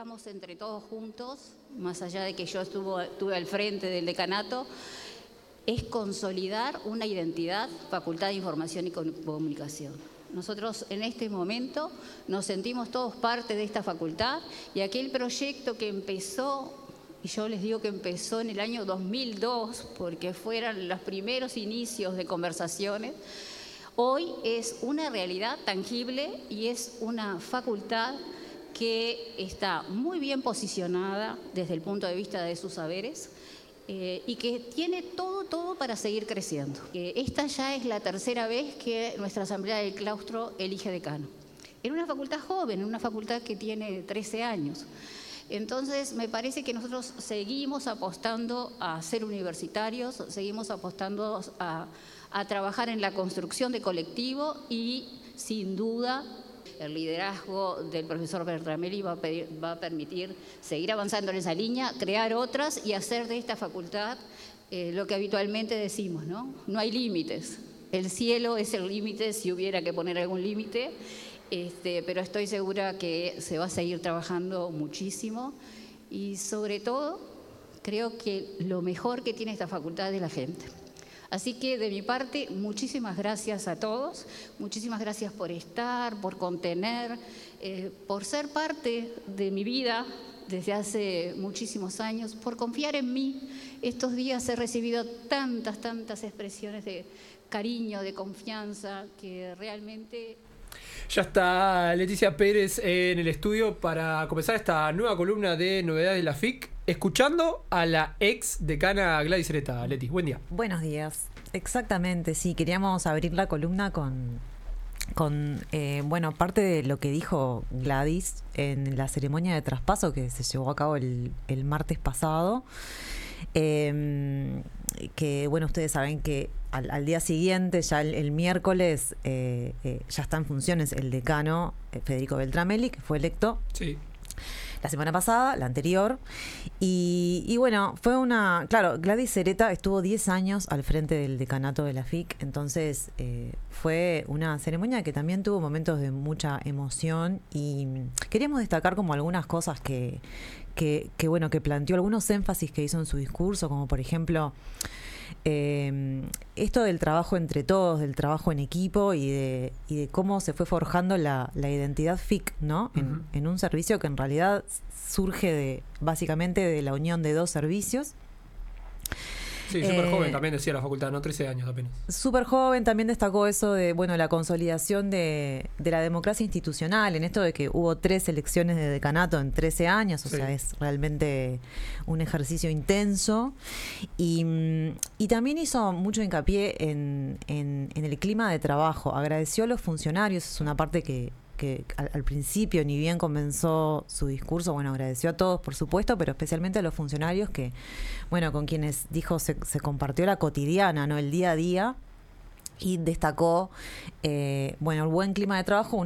logramos entre todos juntos, más allá de que yo estuve al frente del decanato, es consolidar una identidad, Facultad de Información y Comunicación. Nosotros en este momento nos sentimos todos parte de esta facultad y aquel proyecto que empezó, y yo les digo que empezó en el año 2002, porque fueron los primeros inicios de conversaciones, hoy es una realidad tangible y es una facultad que está muy bien posicionada desde el punto de vista de sus saberes y que tiene todo para seguir creciendo. Esta ya es la tercera vez que nuestra Asamblea del Claustro elige decano. En una facultad joven, en una facultad que tiene 13 años. Entonces, me parece que nosotros seguimos apostando a ser universitarios, seguimos apostando a trabajar en la construcción de colectivo y, sin duda, el liderazgo del profesor Beltramelli va a permitir seguir avanzando en esa línea, crear otras y hacer de esta facultad lo que habitualmente decimos, ¿no? No hay límites. El cielo es el límite si hubiera que poner algún límite, pero estoy segura que se va a seguir trabajando muchísimo y, sobre todo, creo que lo mejor que tiene esta facultad es la gente. Así que, de mi parte, muchísimas gracias a todos, muchísimas gracias por estar, por contener, por ser parte de mi vida desde hace muchísimos años, por confiar en mí. Estos días he recibido tantas expresiones de cariño, de confianza, que realmente... Ya está Leticia Pérez en el estudio para comenzar esta nueva columna de novedades de la FIC, escuchando a la ex decana Gladys Sereta. Leti, buen día. Buenos días. Exactamente, sí, queríamos abrir la columna con parte de lo que dijo Gladys en la ceremonia de traspaso que se llevó a cabo el martes pasado. Que bueno, ustedes saben que al día siguiente, ya el miércoles, ya está en funciones el decano Federico Beltramelli, que fue electo la semana pasada, la anterior. Y bueno, fue claro, Gladys Sereta estuvo 10 años al frente del decanato de la FIC, entonces fue una ceremonia que también tuvo momentos de mucha emoción y queríamos destacar como algunas cosas que planteó, algunos énfasis que hizo en su discurso, como por ejemplo esto del trabajo entre todos, del trabajo en equipo y de cómo se fue forjando la identidad FIC, ¿no? En un servicio que en realidad surge básicamente de la unión de dos servicios. Sí, súper joven también decía la facultad, ¿no? 13 años apenas. Súper joven, también destacó eso de, la consolidación de la democracia institucional, en esto de que hubo 3 elecciones de decanato en 13 años, o sea, es realmente un ejercicio intenso. Y también hizo mucho hincapié en el clima de trabajo, agradeció a los funcionarios, es una parte que al principio, ni bien comenzó su discurso, agradeció a todos, por supuesto, pero especialmente a los funcionarios que, con quienes dijo se compartió la cotidiana, ¿no? El día a día, y destacó, el buen clima de trabajo,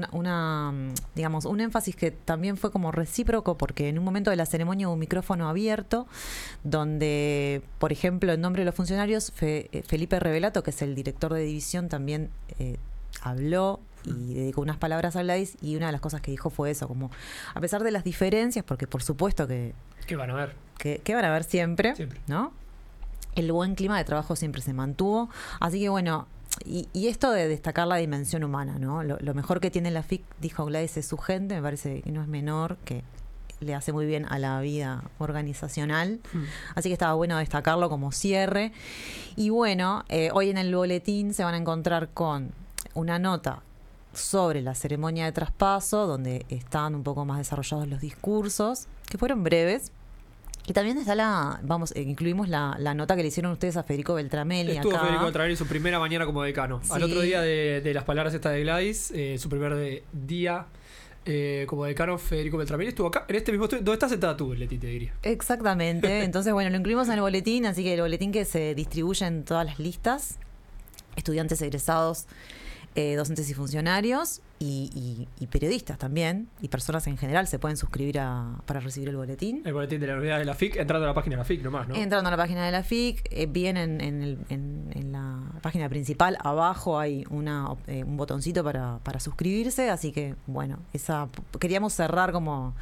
un énfasis que también fue como recíproco, porque en un momento de la ceremonia hubo un micrófono abierto, donde, por ejemplo, en nombre de los funcionarios, Felipe Revelato, que es el director de división, también habló y dedicó unas palabras a Gladys, y una de las cosas que dijo fue eso, como a pesar de las diferencias, porque por supuesto que van a ver, que van a ver siempre, ¿no? El buen clima de trabajo siempre se mantuvo, así que y esto de destacar la dimensión humana, ¿no? Lo mejor que tiene la FIC, dijo Gladys, es su gente, me parece que no es menor, que le hace muy bien a la vida organizacional, así que estaba bueno destacarlo como cierre. Y hoy en el boletín se van a encontrar con una nota sobre la ceremonia de traspaso, donde están un poco más desarrollados los discursos, que fueron breves. Y también está incluimos la nota que le hicieron ustedes a Federico Beltramelli. Estuvo acá. Federico Beltramelli su primera mañana como decano. Sí. Al otro día de las palabras estas de Gladys, su primer día como decano, Federico Beltramelli estuvo acá, en este mismo estudio, donde estás sentada tú, Leti, te diría. Exactamente. Entonces, lo incluimos en el boletín, así que el boletín que se distribuye en todas las listas, estudiantes egresados, docentes y funcionarios y periodistas también, y personas en general se pueden suscribir para recibir el boletín. El boletín de la novedad de la FIC, entrando a la página de la FIC nomás, ¿no? Entrando a la página de la FIC, bien en la página principal, abajo hay un botoncito para suscribirse, así que queríamos cerrar como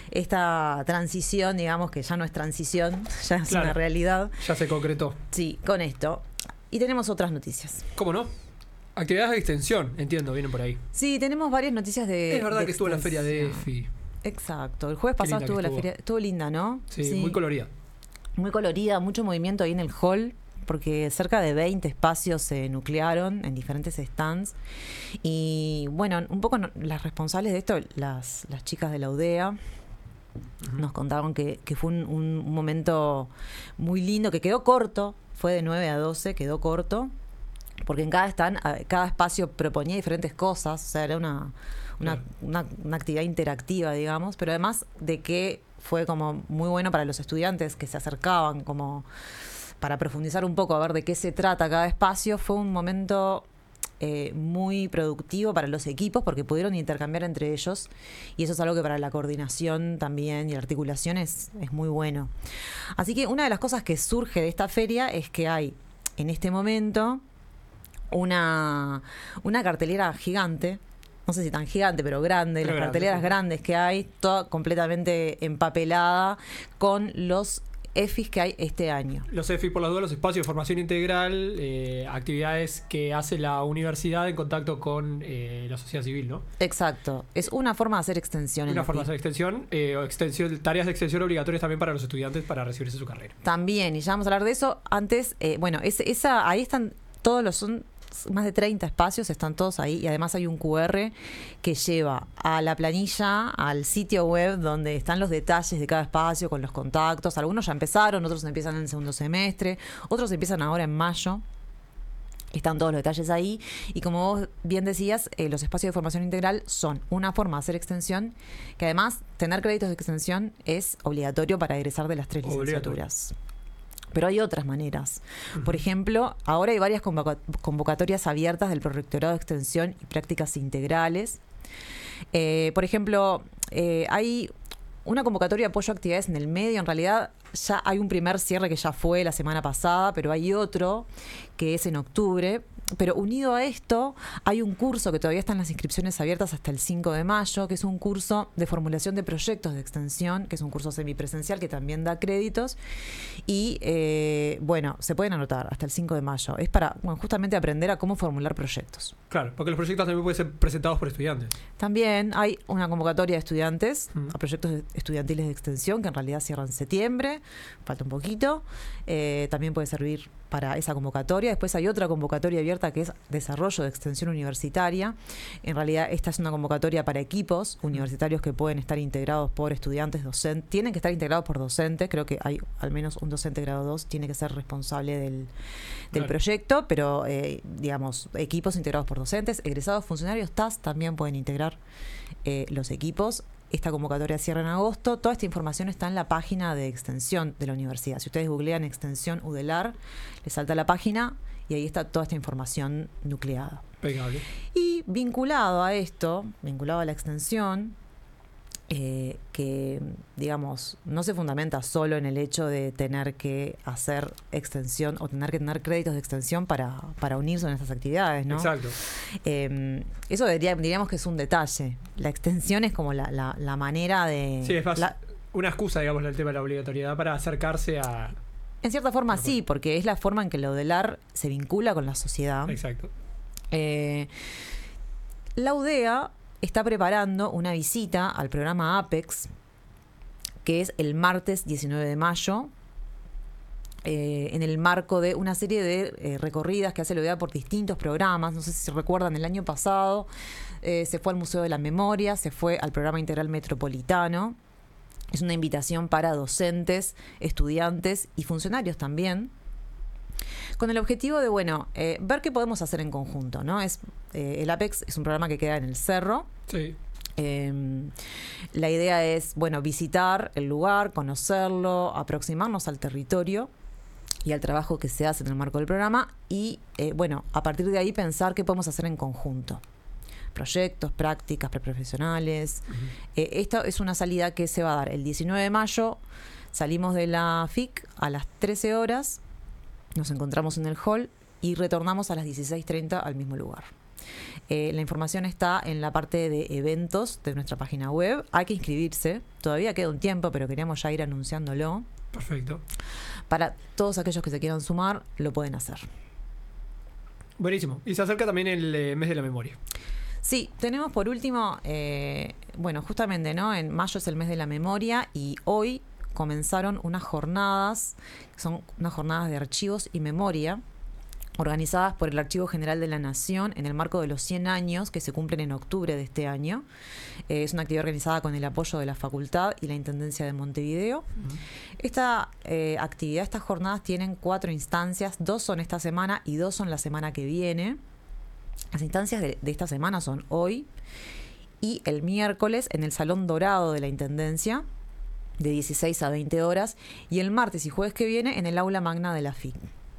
esta transición, digamos que ya no es transición, ya es Claro. una realidad. Ya se concretó. Sí, con esto. Y tenemos otras noticias. ¿Cómo no? Actividades de extensión, entiendo, vienen por ahí. Sí, tenemos varias noticias de. Es verdad de que estuvo en la feria de extensión. EFI. Exacto. El jueves Qué pasado linda estuvo que la estuvo. feria. Estuvo linda, ¿no? Sí, muy colorida. Muy colorida, mucho movimiento ahí en el hall, porque cerca de 20 espacios se nuclearon en diferentes stands. Y bueno, un poco las responsables de esto, las chicas de la UDEA, nos contaron que fue un momento muy lindo, que quedó corto, fue de 9 a 12, quedó corto, porque en cada espacio proponía diferentes cosas, o sea, era una actividad interactiva, digamos, pero además de que fue como muy bueno para los estudiantes que se acercaban, como para profundizar un poco a ver de qué se trata cada espacio. Fue un momento muy productivo para los equipos porque pudieron intercambiar entre ellos, y eso es algo que para la coordinación también y la articulación es muy bueno. Así que una de las cosas que surge de esta feria es que hay en este momento una cartelera gigante. No sé si tan gigante, pero grande, Pero las grande, carteleras sí. grandes que hay, toda completamente empapelada con los EFIs que hay este año. Los EFI, por las dudas, los espacios de formación integral, actividades que hace la universidad en contacto con la sociedad civil, ¿no? Exacto. Es una forma de hacer extensión. en Una la formación de FIC. extensión, tareas de extensión obligatorias también para los estudiantes para recibirse su carrera. También, y ya vamos a hablar de eso. Antes, bueno, ahí están son más de 30 espacios, están todos ahí, y además hay un QR que lleva a la planilla, al sitio web donde están los detalles de cada espacio con los contactos. Algunos ya empezaron, otros empiezan en el segundo semestre, otros empiezan ahora en mayo. Están todos los detalles ahí, y como vos bien decías, los espacios de formación integral son una forma de hacer extensión, que además tener créditos de extensión es obligatorio para egresar de las 3 licenciaturas. Pero hay otras maneras. Por ejemplo, ahora hay varias convocatorias abiertas del Prorrectorado de Extensión y Prácticas Integrales. Por ejemplo, hay una convocatoria de apoyo a actividades en el medio. En realidad ya hay un primer cierre que ya fue la semana pasada, pero hay otro que es en octubre. Pero unido a esto, hay un curso que todavía están las inscripciones abiertas hasta el 5 de mayo, que es un curso de formulación de proyectos de extensión, que es un curso semipresencial que también da créditos. Y bueno, se pueden anotar hasta el 5 de mayo. Es para justamente aprender a cómo formular proyectos. Claro, porque los proyectos también pueden ser presentados por estudiantes. También hay una convocatoria de estudiantes Mm. a proyectos estudiantiles de extensión que en realidad cierran en septiembre, falta un poquito. También puede servir para esa convocatoria. Después hay otra convocatoria abierta que es desarrollo de extensión universitaria. En realidad esta es una convocatoria para equipos universitarios que pueden estar integrados por estudiantes docentes. Tienen que estar integrados por docentes. Creo que hay al menos un docente grado 2 tiene que ser responsable del Claro. proyecto, pero digamos, equipos integrados por docentes, egresados, funcionarios, TAS también pueden integrar los equipos. Esta convocatoria cierra en agosto. Toda esta información está en la página de extensión de la universidad. Si ustedes googlean extensión UDELAR, les salta la página y ahí está toda esta información nucleada. Pegable. Y vinculado a esto, vinculado a la extensión, que digamos no se fundamenta solo en el hecho de tener que hacer extensión o tener que tener créditos de extensión para unirse en estas actividades, ¿no? Exacto. Eso diríamos que es un detalle. La extensión es como la manera de... Sí, es más la- una excusa, digamos, el tema de la obligatoriedad para acercarse a... en cierta forma Bueno. sí, porque es la forma en que la UDELAR se vincula con la sociedad. Exacto. La UDEA está preparando una visita al programa APEX, que es el martes 19 de mayo, en el marco de una serie de recorridas que hace la UDEA por distintos programas. No sé si se recuerdan, el año pasado se fue al Museo de la Memoria, se fue al Programa Integral Metropolitano. Es una invitación para docentes, estudiantes y funcionarios también, con el objetivo de, bueno, ver qué podemos hacer en conjunto, ¿no? El APEX es un programa que queda en el Cerro. Sí. La idea es, bueno, visitar el lugar, conocerlo, aproximarnos al territorio y al trabajo que se hace en el marco del programa y, bueno, a partir de ahí pensar qué podemos hacer en conjunto. Proyectos, prácticas preprofesionales. Esta es una salida que se va a dar el 19 de mayo. Salimos de la FIC a las 13 horas, nos encontramos en el hall y retornamos a las 16:30 al mismo lugar. La información está en la parte de eventos de nuestra página web. Hay que inscribirse. Todavía queda un tiempo, pero queríamos ya ir anunciándolo. Perfecto. Para todos aquellos que se quieran sumar, lo pueden hacer. Buenísimo. Y se acerca también el mes de la memoria. Sí, tenemos por último, bueno, justamente, ¿no? En mayo es el mes de la memoria y hoy comenzaron unas jornadas, son unas jornadas de archivos y memoria, organizadas por el Archivo General de la Nación en el marco de los 100 años que se cumplen en octubre de este año. Es una actividad organizada con el apoyo de la Facultad y la Intendencia de Montevideo. Esta actividad, estas jornadas tienen 4 instancias, 2 son esta semana y 2 son la semana que viene. Las instancias de esta semana son hoy y el miércoles en el Salón Dorado de la Intendencia, de 16 a 20 horas, y el martes y jueves que viene en el Aula Magna de la FIC.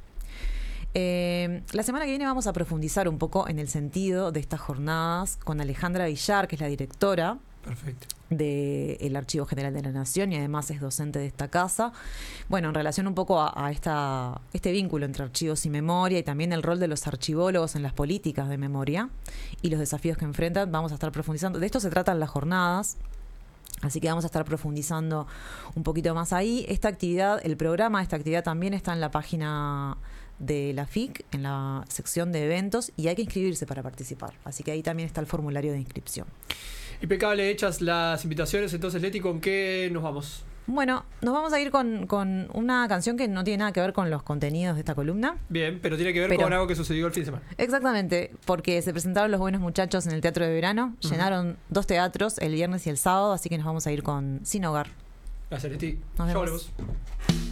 La semana que viene vamos a profundizar un poco en el sentido de estas jornadas con Alejandra Villar, que es la directora del Archivo General de la Nación y además es docente de esta casa. Bueno, en relación un poco a este vínculo entre archivos y memoria y también el rol de los archivólogos en las políticas de memoria y los desafíos que enfrentan, vamos a estar profundizando. De esto se tratan las jornadas. Así que vamos a estar profundizando un poquito más ahí. Esta actividad, el programa de esta actividad también está en la página de la FIC, en la sección de eventos, y hay que inscribirse para participar. Así que ahí también está el formulario de inscripción. Impecable, hechas las invitaciones. Entonces, Leti, ¿con qué nos vamos? Bueno, nos vamos a ir con una canción que no tiene nada que ver con los contenidos de esta columna. Bien, pero tiene que ver con algo que sucedió el fin de semana. Exactamente, porque se presentaron Los Buenos Muchachos en el Teatro de Verano. Llenaron 2 teatros, el viernes y el sábado, así que nos vamos a ir con Sin Hogar. Gracias, Leti. Nos vemos. Ya volvemos.